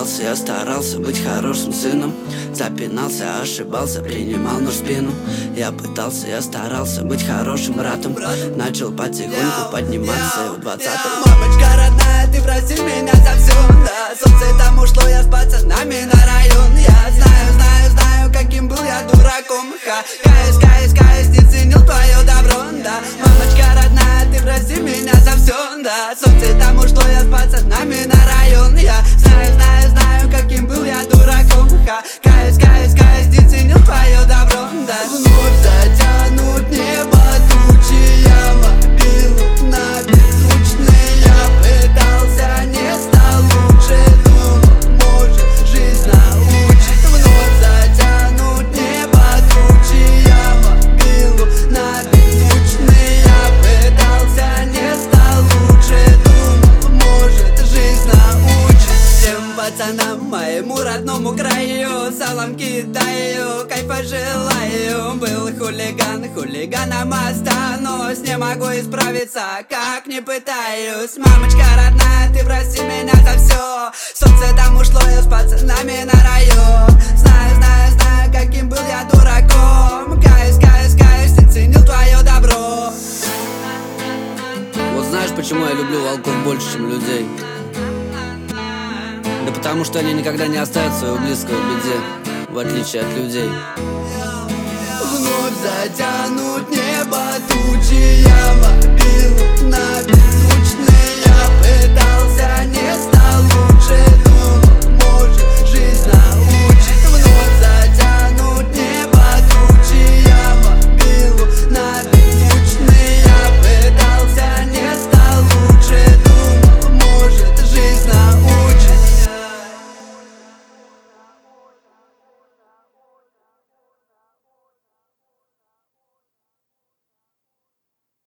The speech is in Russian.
пытался, я старался быть хорошим сыном. Запинался, ошибался, принимал нож в спину. Я пытался, я старался быть хорошим братом. Начал потихоньку подниматься в 20-м. Мамочка родная, ты прости меня за все, да. Солнце там ушло, я с пацанами на район. Я знаю, каким был я дураком. Каюсь, не ценил твое добро, да. Мамочка родная, ты прости меня за все, да. Солнце там ушло, я с пацанами на район. Я знаю, каким был я дураком. Каюсь, не ценил твое добро, да. Вновь затянут небо тучи, я мобил на беззвучный. Я пытался, не стал лучше, думал, может, жизнь научит. Вновь затянут небо тучи, я мобил на беззвучный. Я пытался, не стал лучше, думал, может, жизнь научит. Всем пацанам, моему родному краю, салам кидаю, кайфа желаю. Был хулиганом останусь, не могу исправиться, как не пытаюсь. Мамочка родная, ты прости меня за все. Солнце там ушло, я с пацанами на район. Знаю, каким был я дураком. Каюсь, не ценил твое добро. Вот знаешь, почему я люблю волков больше, чем людей? Да потому что они никогда не оставят своего близкого в беде, в отличие от людей. Вновь затянут небо тучи,